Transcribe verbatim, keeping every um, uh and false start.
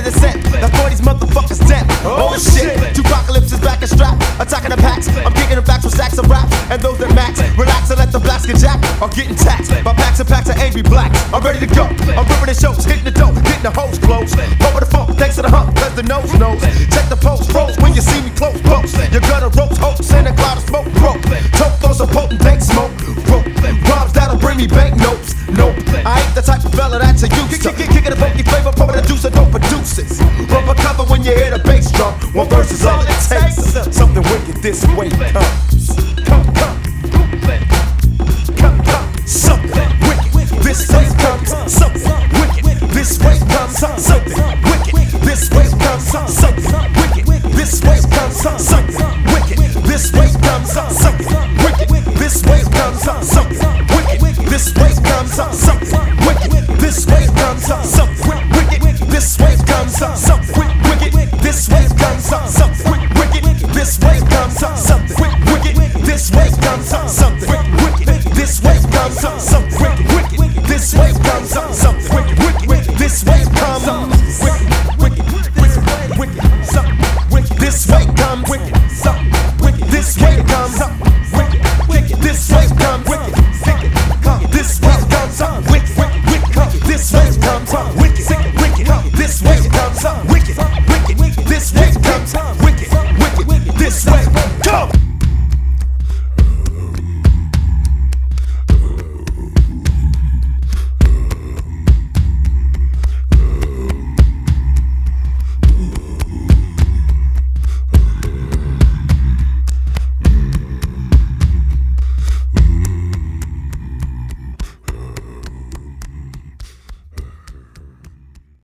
the scent. That's why these motherfuckers dead. Oh shit, Tupacalypse is back and strapped, attacking the packs. I'm kicking the backs with sacks of rap, and those that max, relax and let the blacks get jacked are getting taxed by packs and packs of angry blacks. I'm ready to go. I'm ripping the shows, hitting the dough, getting the hoes close. Over the phone, thanks to the hump, cause the nose knows. Check the post, froze when you see me close, close. You're gonna roast hopes in a cloud of smoke, broke. Toke those a potent dank smoke, broke. Rhymes that'll bring me bank notes, nope. I ain't the type of fella that's a use. Kick, kick, kicking a funky flavor, pumping the juice and don't produce it. Rubber cover when you hear the bass drum. One verse is all it takes. Something wicked this way comes. Come, come. Come, come. Something wicked this way comes. Something wicked this way comes. Something wicked this way comes. Something wicked this way comes. Something wicked this way comes. Something wicked this way comes. Something wicked this way comes. Something wicked this way comes. Something wicked this way comes. Something wicked this way comes. Something wicked this way comes. Something wicked this way comes. Something wicked this way comes. Something wicked this way comes. Something wicked this way comes. Wicked, wicked, wicked, something wicked this way comes. Wicked, something wicked this way comes. Wicked, wicked this way comes. Wicked, wicked this way comes. Wicked, wicked this way comes. Wicked, wicked this way comes. Wicked, wicked this way comes. Wicked, wicked this way comes.